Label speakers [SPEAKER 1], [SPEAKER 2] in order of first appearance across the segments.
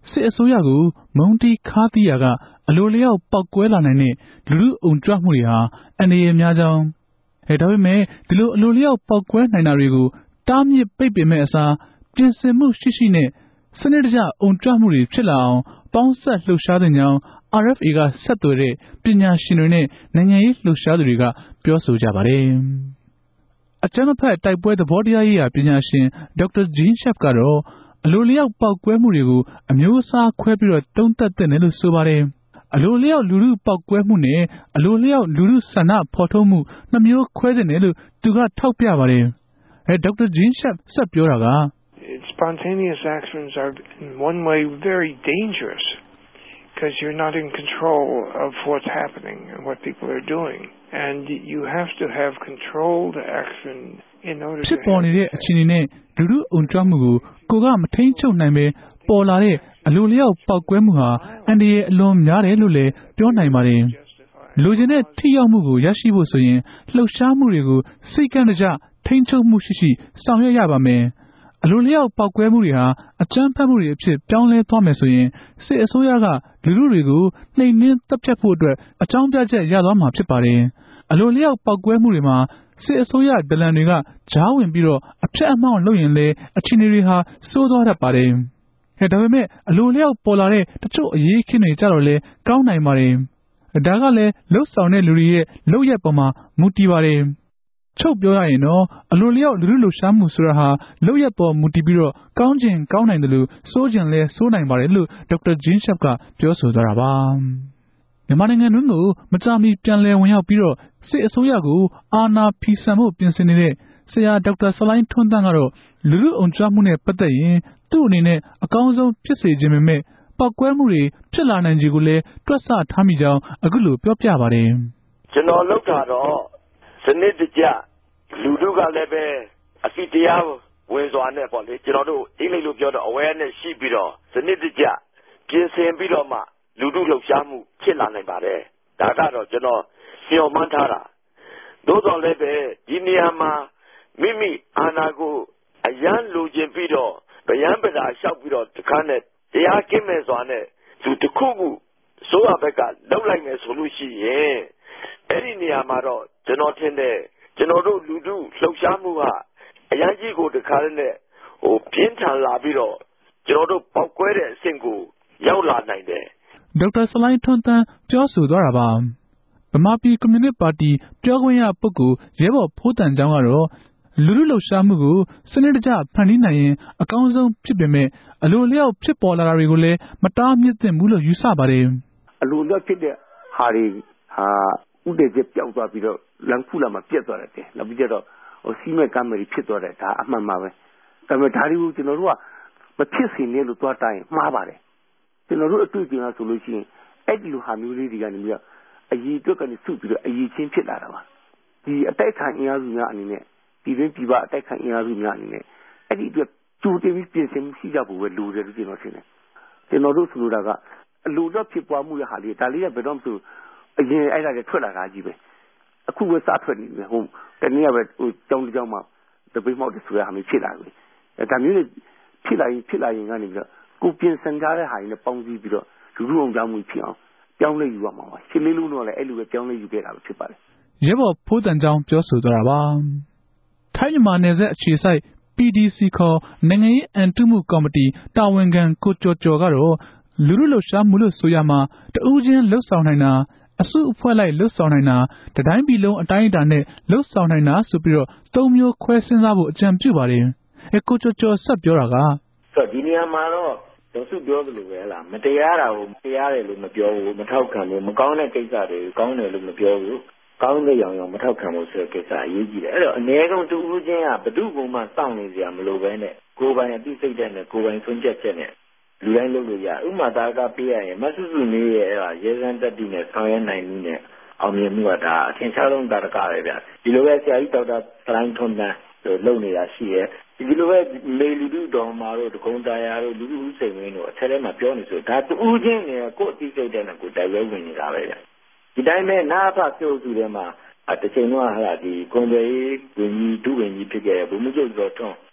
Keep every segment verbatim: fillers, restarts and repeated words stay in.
[SPEAKER 1] စစ်အစိုးရကိုမုံတီခါးတီးရာကအလိုလျောက်ပောက်ကွဲလာနိုင်တဲ့လူလူအုံကြွမှုတွေဟာအန္တရာယ်များကြောင်းအဲဒါပေမဲ့ဒီလိုအလိုလျောက်ပောက်ကွဲနိုင်တာတွေကိုတားမြစ်ပိတ်ပင်မဲ့အစားပြင်ဆင်မှုရှိရှိနဲ့စနစ်တကျအုံကြွမှုတွေဖြစ်လာအောင်ပေါင်းဆက်လှုပ်ရှားတဲ့ကြောင်း အာရ် အက်ဖ် အေ ကဆက်သွယ်တဲ့ပညာရှင်တွေနဲ့နိုင်ငံရေးလှုပ်ရှားသူတွေကပြောဆိုကြပါတယ်။အကြမ်းမဖက်တိုက်ပွဲသဘောတရားရေးရာပညာရှင်ဒေါက်တာဂျင်းရှက်ကတော့အလိုလျောက်ပောက်ကွဲမှုတွေကိုအမျိုးအစားခွဲပြီးတော့သုံးသပ်တဲ့တယ်လို့ဆိုပါတယ်။အလိုလျောက်လူလူပောက်ကွဲမှုနဲ့အလိုလျောက်လူလူဆန္ဒဖော်ထုတ်မှုနှမျိုးခွဲတဲ့တယ်လို့သူကထောက်ပြပါတယ်။အဲဒေါက်တာဂျင်းရှက်ဆက်ပြောတာက
[SPEAKER 2] Spontaneous actions are in one way very dangerous because you're not in control of what's happening and what people are doing and you have to have controlled action in order to
[SPEAKER 1] ဖြစ်ပေါ်နေတဲ့အခြေအနေနဲ့လူလူအုံကြွမှုကိုကိုကမထိန်ချုပ်နိုင်ပဲပေါ်လာတဲ့အလိုလျောက်ပောက်ကွဲမှုဟာအန္တရာယ်အလွန်များတယ်လို့လည်းပြောနိုင်ပါတယ်။လူချင်းတဲ့ထိရောက်မှုကိုရရှိဖို့ဆိုရင်လှုပ်ရှားမှုတွေကိုစိတ်ကန့်တကြထိန်ချုပ်မှုရှိရှိဆောင်ရွက်ရပါမယ်။အလိုလျောက်ပောက်ကွဲမှုတွေဟာအကြမ်းဖက်မှုတွေအဖြစ်ပြောင်းလဲသွားမယ်ဆိုရင်စစ်အစိုးရကလူလူတွေကိုနှိမ်နင်းတပ်ဖြတ်ဖို့အတွက်အကြောင်းပြချက်ရသွားမှာဖြစ်ပါတယ်။အလိုလျောက်ပောက်ကွဲမှုတွေမှာစစ်အစိုးရဒလန်တွေကကြားဝင်ပြီးတော့အဖြတ်အမှောင့်လုပ်ရင်လေအခြေအနေတွေဟာစိုးသွားတတ်ပါတယ်။အဲဒါပေမဲ့အလိုလျောက်ပေါ်လာတဲ့တချို့အရေးခင်းတွေကြတော့လေကောင်းနိုင်ပါတယ်။ဒါကလည်းလှုပ်ဆောင်တဲ့လူတွေရဲ့လုပ်ရက်ပေါ်မှာမူတည်ပါတယ်။ချုပ်ပြောရရင်တော့အလိုလျောက်လူလူလှုပ်ရှားမှုဆိုတာဟာလုပ်ရက်ပေါ်မူတည်ပြီးတော့ကောင်းကျင်ကောင်းနိုင်တယ်လို့စိုးကျင်လဲစိုးနိုင်ပါတယ်လို့ဒေါက်တာဂျင်းရှက်ကပြောဆိုသွားတာပါ။မြန်မာနိုင်ငံတွင်းကိုမကြာမီပြန်လည်ဝင်ရောက်ပြီးတော့စစ်အစိုးရကိုအာဏာဖီဆန်ဖို့ပြင်ဆင်နေတဲ့ဆရာဒေါက်တာဆလိုင်းထွန်းသန်းကတော့လူလူအုံကြွမှုနဲ့ပတ်သက်ရင်သူ့အနေနဲ့အကောင်းဆုံးဖြစ်စေခြင်းပေမဲ့ပောက်ကွဲမှုတွေဖြစ်လာနိုင်ခြေကိုလည်းတွက်ဆထားမိကြောင်းအခုလိုပြောပြပါတယ်
[SPEAKER 3] ။ကျွန်တော်လောက်တာတော့စနစ်တကျလူလူကလည်းပဲအစီတရားဝင်စွာနဲ့ပေါ့လေကျွန်တော်တို့အင်္ဂလိပ်လိုပြောတော့ awareness ရှိပြီးတော့စနစ်တကျပြင်ဆင်ပြီးတော့မှလူလူလှုပ်ရှားမှုဖြစ်လာနိုင်ပါတယ်။ဒါကတော့ကျွန်တော်မျှော်မှန်းထားတာ။သို့တော်လည်းပဲဒီနေရာမှာမိမိအာဏာကိုအရန်လိုချင်ပြီးတော့ဗျံပဒါလျှောက်ပြီးတော့တခါနဲ့တရားကင်းမဲ့စွာနဲ့သူတခုခုစိုးရဘက်ကလောက်လိုက်မယ်ဆိုလို့ရှိရင်အဲ့ဒီနေရာမှာတော့ကျွန်တော်ထင်တယ်ကျွန်တော်တို့လူထုလှုပ်ရှားမှုကအရန်ကြီးကိုတခါနဲ့ဟိုပြင်းထန်လာပြီးတော့ကျွန်တော်တို့ပောက်ကွဲတဲ့အဆင့်ကိုရောက်လာနိုင်တယ်
[SPEAKER 1] ဒေါက်တာဆလိုင်းထွန်းသန်းပြောဆိုသွားတာပါဗမာပြည်ကွန်မြူနစ်ပါတီပြောခွင့်ရပုဂ္ဂိုလ်ရဲဘော်ဖိုးတန်ကျောင်းကတော့လူလူလှုပ်ရှားမှုကိုစနစ်တကျဖန်တီးနိုင်ရင်အကောင်းဆုံးဖြစ်ပေမဲ့အလိုလျောက်ဖြစ်ပေါ်လာတာတွေကိုလည်းမတားမြစ်သင့်ဘူးလို့ယူဆပါတယ်
[SPEAKER 4] အလိုလျောက်ဖြစ်တဲ့ဟာတွေဟာဥဒေကျပြောက်သွားပြီးတော့လမ်းဖူးလာမှပြတ်သွားတယ်နောက်ပြီးတော့ဟိုစီးမဲ့ကမ်းမဲ့ဖြစ်သွားတယ်ဒါအမှန်ပါပဲဒါပေမဲ့ဒါတွေကိုကျွန်တော်တို့ကမဖြစ်စေနဲ့လို့သွားတိုင်းမှားပါတယ်ကျွန်တော်တို့အတွေ့အကြုံအရဆိုလို့ရှိရင်အဲ့ဒီလိုဟာမျိုးလေးတွေကနေပြီးတော့အရေးအတွက်ကနေစုပြီးတော့အရေးချင်းဖြစ်လာတာပါဒီအတိုက်ခံအင်အားစုများအနေနဲ့ဒီရင်းဒီပါအတိုက်ခံအင်အားစုများအနေနဲ့အဲ့ဒီအတွက်ကြိုတင်ပြီးပြင်ဆင်မှုရှိကြဖို့ပဲလိုတယ်လို့ကျွန်တော်ထင်တယ်ကျွန်တော်တို့ဆိုလိုတာကအလိုတော့ဖြစ်ပွားမှုရဟာလေးဒါလေးကဘယ်တော့မှဆိုအရင်အဲ့ဒါတွေထွက်လာတာကြီးပဲအခုပဲစထွက်နေတယ်ဟုတ်တနည်းပဲဟိုကြောင်းကြောင်းမှာတပိတ်မောက်တဆူရဟာမျိုးဖြစ်လာပြီအဲဒါမျိုးဖြစ်လာရင်ဖြစ်လာရင်ကနေပြီးတော့ကိုပြင်ဆင်ကြတဲ့ဟာတွေနဲ့ပေါင်းစည်းပြီးတော့လူလူအောင်ကြောင်းမှုဖြစ်အောင်ပြောင်းလဲယူရမှာပါရှင်းလေးလုံးတော့လည်းအဲ့လိုပဲပြောင်းလဲယူခဲ့တာပဲဖြစ်ပါတယ်
[SPEAKER 1] ရဲဘော်ဖိုးတန်ကျောင်းပြောဆိုသွားတာပါထိုင်းမြန်မာနယ်စပ်အခြေစိုက် ပီ ဒီ စီ ခေါ်နိုင်ငံရေးအန်တုမှုကော်မတီတာဝန်ခံကိုကျော်ကျော်ကတော့လူလူလှုပ်ရှားမှုလို့ဆိုရမှာတဦးချင်းလှုပ်ဆောင်နိုင်တာအစုအဖွဲ့လိုက်လှုပ်ဆောင်နိုင်တာတတိုင်းပြည်လုံးအတိုင်းအတာနဲ့လှုပ်ဆောင်နိုင်တာဆိုပြီးတော့သုံးမျိုးခွဲစဉ်းစားဖို့အကြံပြုပါတယ်အဲကိုကျော်ကျော်ဆက်ပြောတာက
[SPEAKER 3] ဆိုဒီနေရာမှာတော့ဒေါက်စုပြောသလိုပဲလားမတရားတာကိုတရားတယ်လို့မပြောဘူးမထောက်ခံဘူးမကောင်းတဲ့ကိစ္စတွေကောင်းတယ်လို့မပြောဘူးကောင်းတဲ့ရောင်ရောင်မထောက်ခံဖို့ဆိုတဲ့ကိစ္စအရေးကြီးတယ်အဲ့တော့အနည်းဆုံးတူဦးချင်းကဘဒုဘုံမှစောင့်နေကြမလို့ပဲနဲ့ကိုယ်ပိုင်အသိစိတ်တဲ့နဲ့ကိုယ်ပိုင်ဆုံးဖြတ်ချက်နဲ့လူတိုင်းလုပ်လို့ရဥပမာတာကပေးရရင်မဆုစုနေရဲ့အဲ့ဒါရဲစန်းတက်တီနဲ့ဆောင်ရွက်နိုင်မှုနဲ့အောင်မြင်မှုကဒါအထင်ရှားဆုံးတာတကားပဲဗျဒီလိုပဲဆရာကြီးဒေါက်တာစလိုင်းထွန်းတန်းလုပ်နေတာရှိရဲ့ဒီလိုပဲမေလူလူတော်မှာတို့ဒဂုံတရားတို့လူလူဦးစိန်ဝင်းတို့အထက်ထဲမှာပြောနေဆိုဒါတူးချင်းနဲ့ကိုယ်အသိစိတ်တဲ့နဲ့ကိုယ်တိုက်ရိုက်ဝင်နေတာပဲဗျဒီတိုင်းပဲနာဖပြုတ်စုထဲမှာတစ်ချိန်တော့ဟာဒီကွန်ပျူတာဝင်ကြီးဒုဝင်ကြီးဖြစ်ခဲ့ဘုံမကျုပ်တော်ထွန်း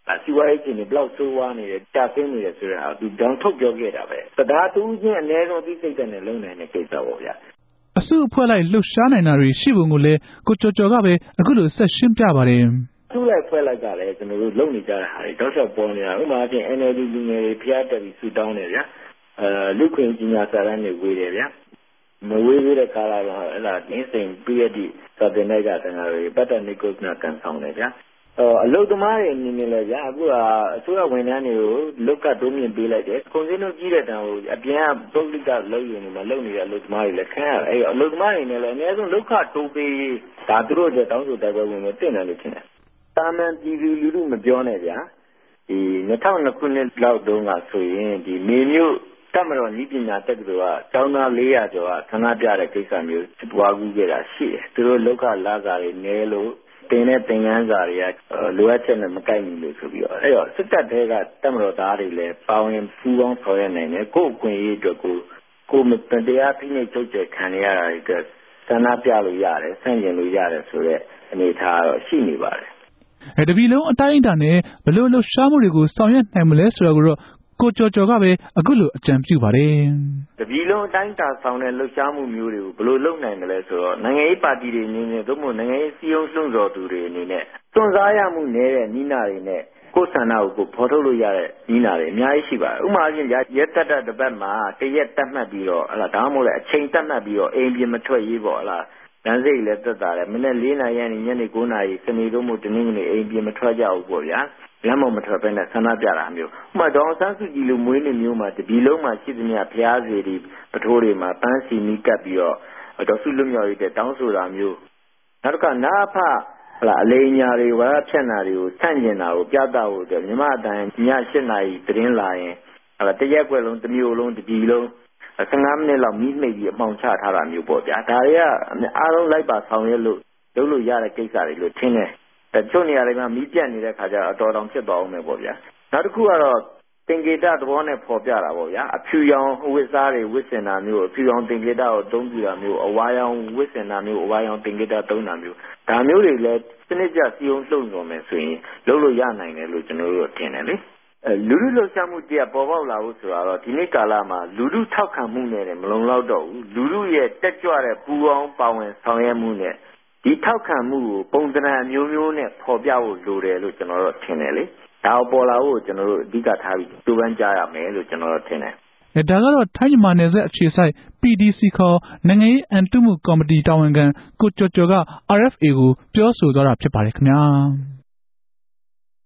[SPEAKER 5] စီဝါရေးချင်းတွေဘလောက်ဆိုးဝါးနေတယ်တာဆင်းနေတယ်ဆိုတာသူတောင်းထုတ်ပြောခဲ့တာပဲဒါသူချင်းအနည်းဆုံးသိစိတ်တဲ့နဲ့လုံနိုင်တဲ့ကိစ္စပေါ့ဗျာ
[SPEAKER 1] အစုအဖွဲ့လိုက်လှုပ်ရှားနိုင်တာတွေရှိပုံကိုလည်းကိုကျော်ကျော်ကပဲအခုလိုဆက်ရှင်းပြပါတယ်
[SPEAKER 5] သူ့လိုက်ဖွဲ့လိုက်ကလည်းကျွန်တော်တို့လုံနေကြတဲ့ဟာတွေတောက်လျှောက်ပေါ်နေတာဥပမာချင်း N L D လူငယ်တွေဖျားတက်ပြီးဆူတောင်းနေဗျာအဲလူခွင့်ကြီးညာစာရမ်းတွေဝေတယ်ဗျာမဝေးသေးတဲ့ကာလတော့အဲ့ဒါအင်းစိန်ပြည့်တိစာတင်တဲ့ကတန်ခါတွေပတ်သက်နေကုသနာကန်ဆောင်တယ်ဗျာအလုတ်သမားတွေအနေနဲ့လည်းဗျာအခုကအစိုးရဝန်ထမ်းတွေကိုလုတ်ကတိုးမြင့်ပေးလိုက်တယ်ကုန်စည်နှုန်းကြီးတဲ့တန်ကိုအပြင်ကပုဂ္ဂလိကလုပ်ယူနေမှာလုပ်နေတဲ့အလုတ်သမားတွေလည်းခံရအဲ့အလုတ်သမားတွေနဲ့လည်းအနည်းဆုံးလုတ်ခတိုးပေးဒါသူတို့တွေတောင်းဆိုတိုက်ပွဲဝင်နေတင်တယ်လို့ထင်တယ်တာမန်ပြည်သူလူထုမပြောနဲ့ဗျာဒီနှစ်ထောင်နှစ်ခုနှစ်လောက်တုန်းကဆိုရင်ဒီမေမျိုးတမတော်ဤပညာတက္ကသိုလ်ကတောင်းသားလေးရာကျော်ကခဏပြတဲ့ကိစ္စမျိုးပွားကူးခဲ့တာရှိတယ်သူတို့လောကလာစာတွေနဲလို့တင်တဲ့သင်ခန်းစာတွေကလိုအပ်ချက်နဲ့မကိုက်ဘူးလို့ဆိုပြီးတော့အဲ့တော့စစ်တပ်တွေကတမတော်သားတွေလည်းပါဝင်ပူးပေါင်းဆောင်ရွက်နိုင်တယ်ကိုယ့်အခွင့်အရေးအတွက်ကိုကိုမတရားဖိနှိပ်ချုပ်ချယ်ခံရတာတွေအတွက်ဆန္ဒပြလို့ရတယ်ဆန့်ကျင်လို့ရတယ်ဆိုတဲ့အနေအထားတော့ရှိနေပါတယ်
[SPEAKER 1] အဲတပီလုံးအတိုင်းအတာနဲ့ဘလို့လှုပ်ရှားမှုတွေကိုဆောင်ရွက်နိုင်မလဲဆိုတော့ကိုကျော်ကျော်ကပဲအခုလိုအကြံပြုပါတယ်
[SPEAKER 5] တပီလုံးအတိုင်းအတာဆောင်တဲ့လှုပ်ရှားမှုမျိုးတွေကိုဘလို့လုပ်နိုင်မလဲဆိုတော့နိုင်ငံရေးပါတီတွေအနေနဲ့သို့မဟုတ်နိုင်ငံရေးစည်းရုံးလှုံ့ဆော်သူတွေအနေနဲ့စွန့်စားရမှုနည်းတဲ့နီးနာတွေနဲ့ကိုယ်ဆန္ဒကိုဖော်ထုတ်လို့ရတဲ့နီးနာတွေအများကြီးရှိပါတယ်ဥပမာချင်းရက်တက်တဲ့တစ်ပတ်မှာတရက်တက်မှတ်ပြီးတော့ဟလာဒါမှမဟုတ်လေအချိန်တက်မှတ်ပြီးတော့အိမ်ပြင်မထွက်ရေးပေါ့ဟလားလမ်းစိတ်လည်းတက်တာတယ်မနေ့လေးနာရီညနေ၉နာရီစနေတို့မို့တနင်္ဂနွေအိမ်ပြင်မထွက်ကြဘူးပေါ့ဗျာလမ်းပေါ်မထွက်ဘဲနဲ့ဆန္ဒပြတာမျိုးဥပမာဒေါအောင်ဆန်းစုကြည်လိုမွေးနေ့မျိုးမှာတပီလုံးမှာရှိသမျှဖျားစီတွေပထိုးတွေမှာပန်းစီနီးကပ်ပြီးတော့ဒေါ်စုလွတ်မြောက်ရေးတဲ့တောင်းဆိုတာမျိုးနောက်တစ်ခါနာဖဟလာအလိညာတွေဝါဖြတ်နာတွေကိုဆန့်ကျင်တာကိုပြသဖို့အတွက်မြမအတိုင်းည၈နာရီသတင်းလာရင်ဟလာတရက်ွက်လုံးတစ်မျိုးလုံးတပီလုံးဆယ်ငါးမိနစ်လောက်မိမိပြီးအမှောင်ချထားတာမျိုးပေါ့ဗျာဒါတွေကအားလုံးလိုက်ပါဆောင်ရွက်လို့လုပ်လို့ရတဲ့ကိစ္စတွေလို့ထင်တယ်တချို့နေရာတွေမှာမီးပြတ်နေတဲ့ခါကျတော့အတော်တောင်ဖြစ်သွားအောင်ပဲပေါ့ဗျာနောက်တစ်ခုကတော့သင်္ကေတသဘောနဲ့ပေါ်ပြတာပေါ့ဗျာအဖြူရောင်ဝတ်စားတွေဝတ်ဆင်တာမျိုးအဖြူရောင်သင်္ကေတကိုသုံးပြတာမျိုးအဝါရောင်ဝတ်ဆင်တာမျိုးအဝါရောင်သင်္ကေတသုံးတာမျိုးဒါမျိုးတွေလည်းစနစ်ကျစီအောင်လှုံ့ဆော်မယ်ဆိုရင်လုပ်လို့ရနိုင်တယ်လို့ကျွန်တော်တို့ထင်တယ်လေအဲလူလူလှုပ်ရှားမှုတရားပေါ်ပေါက်လာဖို့ဆိုတော့ဒီနေ့ကာလမှာလူလူထောက်ခံမှုနဲ့မလုံလောက်တော့ဘူးလူလူရဲ့တက်ကြွတဲ့ပူပေါင်းပါဝင်ဆောင်ရွက်မှုနဲ့ဒီထောက်ခံမှုကိုပုံစံအမျိုးမျိုးနဲ့ပေါ်ပြဖို့လိုတယ်လို့ကျွန်တော်တို့ထင်တယ်လေဒါပေါ်လာဖို့ကျွန်တော်တို့အဓိကထားပြီးတူပန်းကြရမယ်လို့ကျွန်တော်တို့ထင်တယ်
[SPEAKER 1] အဲဒါကတော့ထိုင်းမြန်မာနယ်စပ်အခြေစိုက် P D C ခေါ်နိုင်ငံရေးအန်တုမှုကော်မတီတာဝန်ခံကိုကျော်ကျော်က R F A ကိုပြောဆိုသွားတာဖြစ်ပါတယ်ခင်ဗျာ